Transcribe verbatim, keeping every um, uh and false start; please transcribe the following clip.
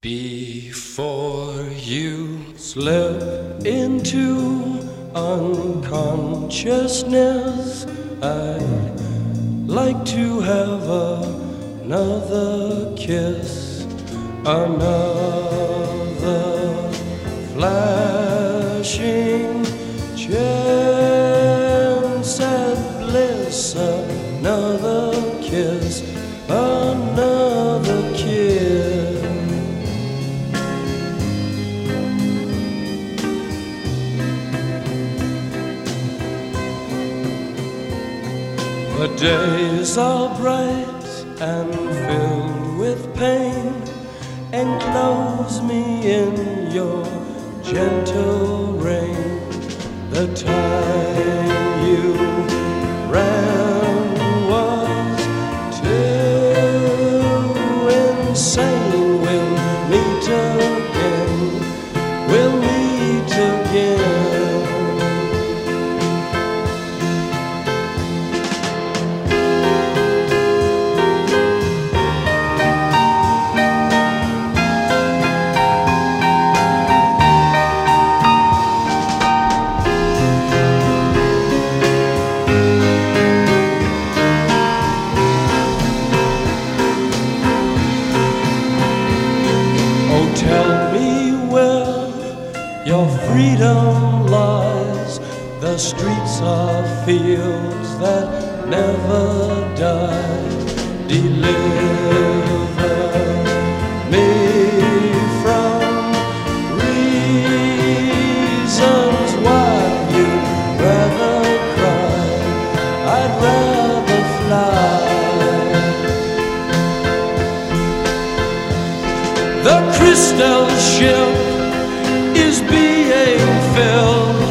Before you slip into unconsciousness, I'd like to have another kiss, another flashing chance at bliss, another kiss, another kiss. The days are bright and filled with pain. Enclose me in your gentle rain. The time you ran was too insane. We'll meet again. We'll meet again. Tell me where your freedom lies. The streets are fields that never die. Deliver me from reasons why you'd rather cry. I'd rather fly. The crystal ship is being filled